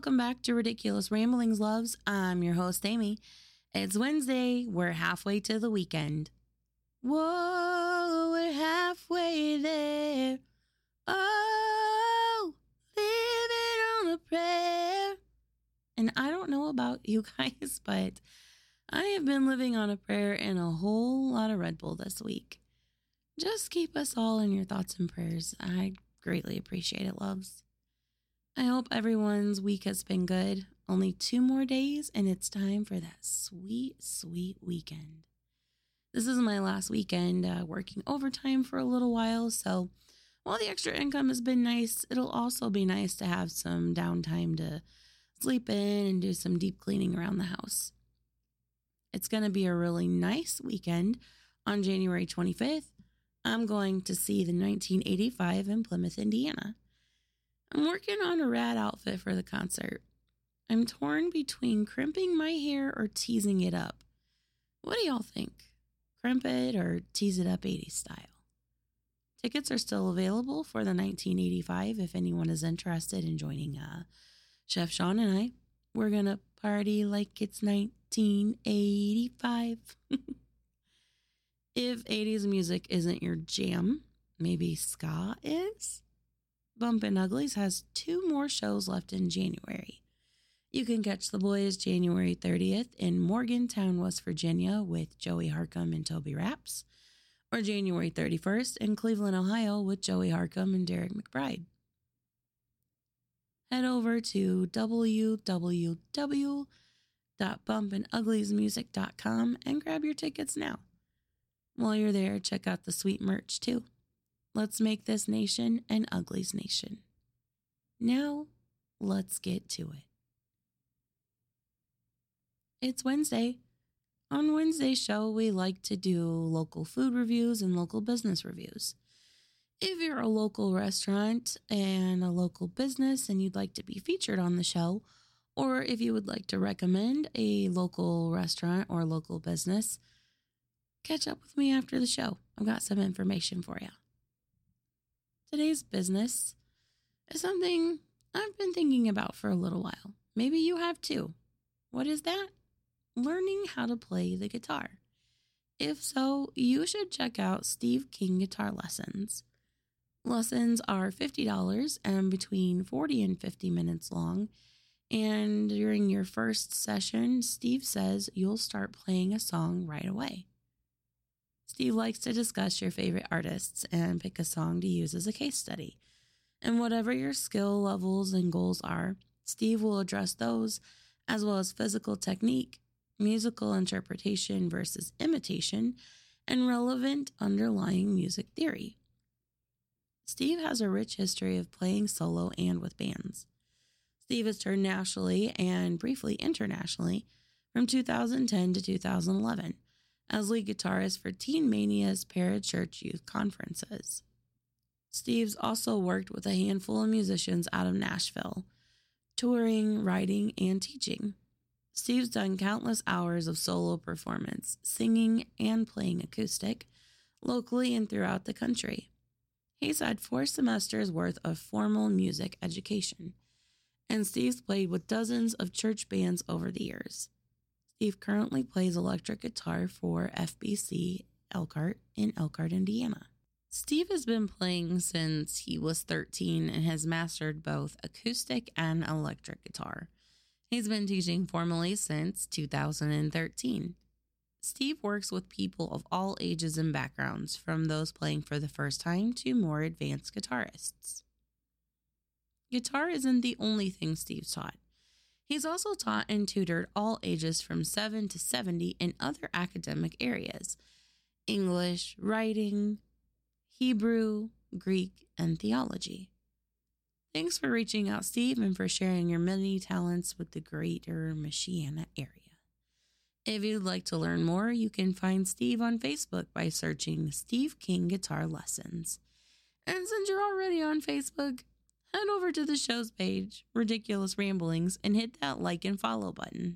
welcome back to Ridiculous Ramblings, loves. I'm your host, Amy. It's Wednesday. We're halfway to the weekend. Whoa, we're halfway there. Oh, living on a prayer. And I don't know about you guys, but I have been living on a prayer and a whole lot of Red Bull this week. Just keep us all in your thoughts and prayers. I greatly appreciate it, loves. I hope everyone's week has been good. Only 2 more days and it's time for that sweet, sweet weekend. This is my last weekend working overtime for a little while, so while the extra income has been nice, it'll also be nice to have some downtime to sleep in and do some deep cleaning around the house. It's going to be a really nice weekend. On January 25th, I'm going to see the 1985 in Plymouth, Indiana. I'm working on a rad outfit for the concert. I'm torn between crimping my hair or teasing it up. What do y'all think? Crimp it or tease it up 80s style? Tickets are still available for the 1985 if anyone is interested in joining Chef Sean and I. We're going to party like it's 1985. If 80s music isn't your jam, maybe ska is? Bumpin' Uglies has 2 more shows left in January. You can catch the boys January 30th in Morgantown, West Virginia with Joey Harcum and Toby Raps, or January 31st in Cleveland, Ohio with Joey Harcum and Derek McBride. Head over to www.bumpin'ugliesmusic.com and grab your tickets now. While you're there, check out the sweet merch too. Let's make this nation an Uglies nation. Now, let's get to it. It's Wednesday. On Wednesday's show, we like to do local food reviews and local business reviews. If you're a local restaurant and a local business and you'd like to be featured on the show, or if you would like to recommend a local restaurant or local business, catch up with me after the show. I've got some information for you. Today's business is something I've been thinking about for a little while. Maybe you have too. What is that? Learning how to play the guitar. If so, you should check out Steve King Guitar Lessons. Lessons are $50 and between 40 and 50 minutes long. And during your first session, Steve says you'll start playing a song right away. Steve likes to discuss your favorite artists and pick a song to use as a case study. And whatever your skill levels and goals are, Steve will address those, as well as physical technique, musical interpretation versus imitation, and relevant underlying music theory. Steve has a rich history of playing solo and with bands. Steve has toured nationally and briefly internationally from 2010 to 2011. As lead guitarist for Teen Mania's Parachurch Youth Conferences. Steve's also worked with a handful of musicians out of Nashville, touring, writing, and teaching. Steve's done countless hours of solo performance, singing and playing acoustic, locally and throughout the country. He's had 4 semesters worth of formal music education, and Steve's played with dozens of church bands over the years. Steve currently plays electric guitar for FBC Elkhart in Elkhart, Indiana. Steve has been playing since he was 13 and has mastered both acoustic and electric guitar. He's been teaching formally since 2013. Steve works with people of all ages and backgrounds, from those playing for the first time to more advanced guitarists. Guitar isn't the only thing Steve's taught. He's also taught and tutored all ages from 7 to 70 in other academic areas: English, writing, Hebrew, Greek, and theology. Thanks for reaching out, Steve, and for sharing your many talents with the greater Michiana area. If you'd like to learn more, you can find Steve on Facebook by searching Steve King Guitar Lessons. And since you're already on Facebook, head over to the show's page, Ridiculous Ramblings, and hit that like and follow button.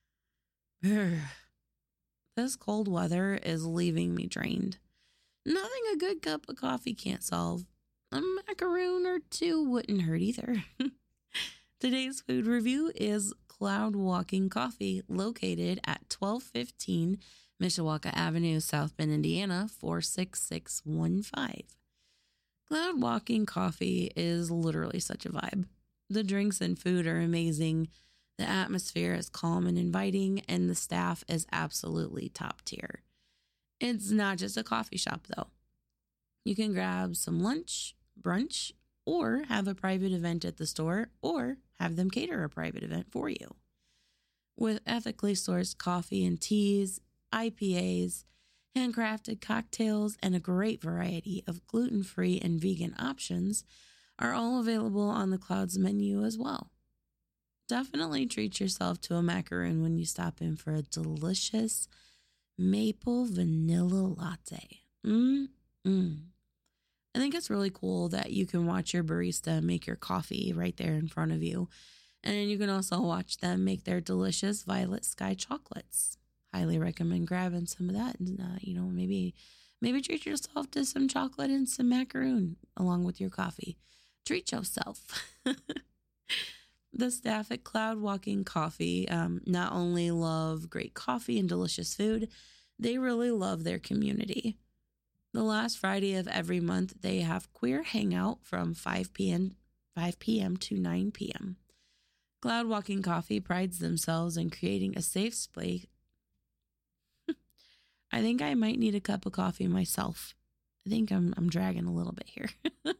This cold weather is leaving me drained. Nothing a good cup of coffee can't solve. A macaroon or 2 wouldn't hurt either. Today's food review is Cloud Walking Coffee, located at 1215 Mishawaka Avenue, South Bend, Indiana, 46615. Cloud Walking Coffee is literally such a vibe. The drinks and food are amazing. The atmosphere is calm and inviting, and the staff is absolutely top tier. It's not just a coffee shop, though. You can grab some lunch, brunch, or have a private event at the store, or have them cater a private event for you. With ethically sourced coffee and teas, IPAs, handcrafted cocktails, and a great variety of gluten-free and vegan options are all available on the Clouds menu as well. Definitely treat yourself to a macaroon when you stop in for a delicious maple vanilla latte. I think it's really cool that you can watch your barista make your coffee right there in front of you. And you can also watch them make their delicious violet sky chocolates. Highly recommend grabbing some of that and, maybe treat yourself to some chocolate and some macaroon along with your coffee. Treat yourself. The staff at Cloud Walking Coffee not only love great coffee and delicious food, they really love their community. The last Friday of every month, they have Queer Hangout from 5 p.m. to 9 p.m. Cloud Walking Coffee prides themselves in creating a safe space. I think I might need a cup of coffee myself. I think I'm dragging a little bit here.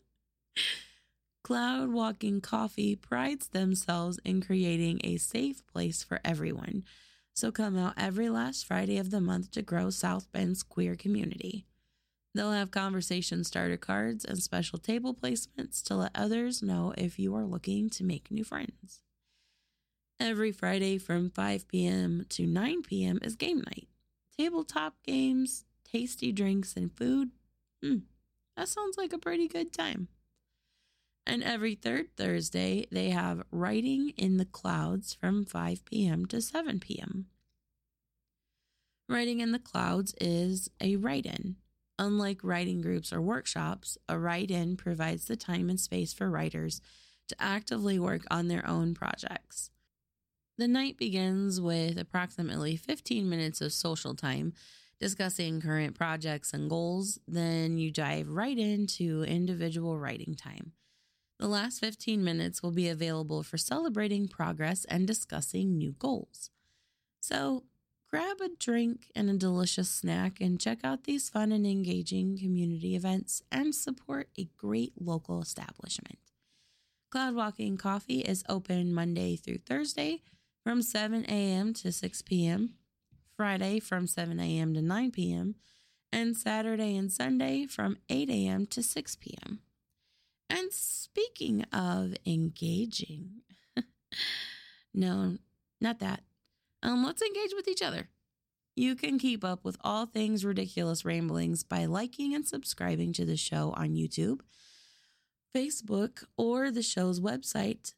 Cloud Walking Coffee prides themselves in creating a safe place for everyone. So come out every last Friday of the month to grow South Bend's queer community. They'll have conversation starter cards and special table placements to let others know if you are looking to make new friends. Every Friday from 5 p.m. to 9 p.m. is game night. Tabletop games, tasty drinks, and food. That sounds like a pretty good time. And every third Thursday, they have Writing in the Clouds from 5 p.m. to 7 p.m. Writing in the Clouds is a write-in. Unlike writing groups or workshops, a write-in provides the time and space for writers to actively work on their own projects. The night begins with approximately 15 minutes of social time discussing current projects and goals. Then you dive right into individual writing time. The last 15 minutes will be available for celebrating progress and discussing new goals. So grab a drink and a delicious snack and check out these fun and engaging community events and support a great local establishment. Cloud Walking Coffee is open Monday through Thursday from 7 a.m. to 6 p.m., Friday from 7 a.m. to 9 p.m., and Saturday and Sunday from 8 a.m. to 6 p.m. And speaking of engaging, no, not that. Let's engage with each other. You can keep up with all things Ridiculous Ramblings by liking and subscribing to the show on YouTube, Facebook, or the show's website,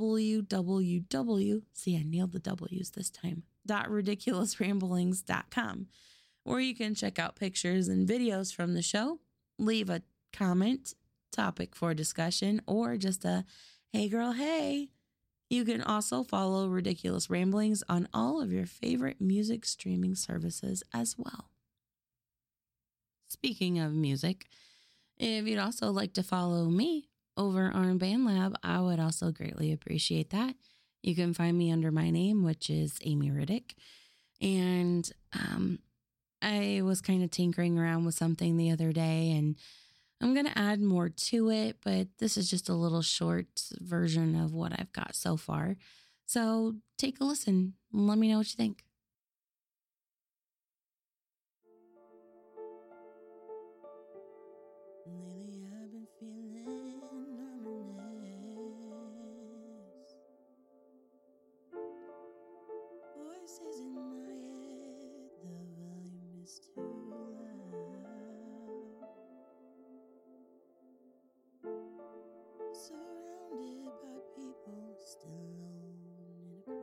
see, I nailed the W's this time, .ridiculousramblings.com, where you can check out pictures and videos from the show, leave a comment, topic for discussion, or just a, hey girl, hey. You can also follow Ridiculous Ramblings on all of your favorite music streaming services as well. Speaking of music, if you'd also like to follow me over on BandLab, I would also greatly appreciate that. You can find me under my name, which is Amy Riddick. And I was kind of tinkering around with something the other day, and I'm going to add more to it, but this is just a little short version of what I've got so far. So take a listen and let me know what you think. Lately I've been feeling numbness. Voices in my head, the volume is too loud. Surrounded by people, still alone in a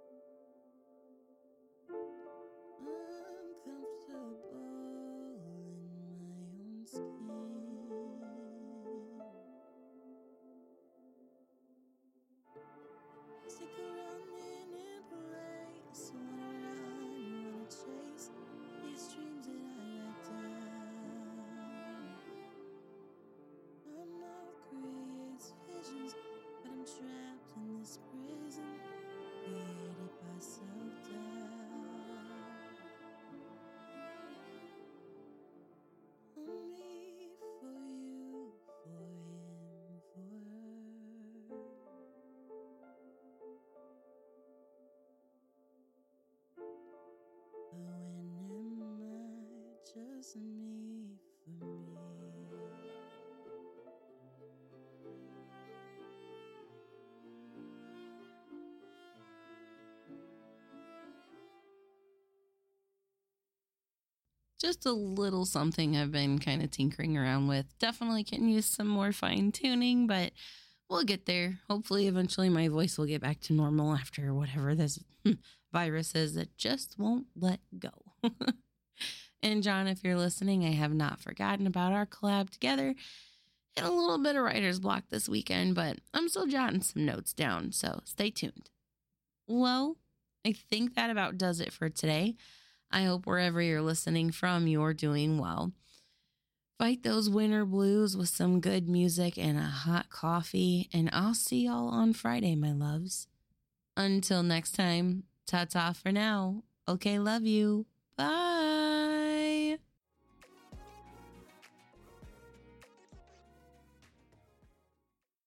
crowd. Uncomfortable me for me. Just a little something I've been kind of tinkering around with. Definitely can use some more fine tuning, but we'll get there. Hopefully, eventually, my voice will get back to normal after whatever this virus is that just won't let go. And, John, if you're listening, I have not forgotten about our collab together. Hit a little bit of writer's block this weekend, but I'm still jotting some notes down, so stay tuned. Well, I think that about does it for today. I hope wherever you're listening from, you're doing well. Fight those winter blues with some good music and a hot coffee, and I'll see y'all on Friday, my loves. Until next time, ta-ta for now. Okay, love you. Bye.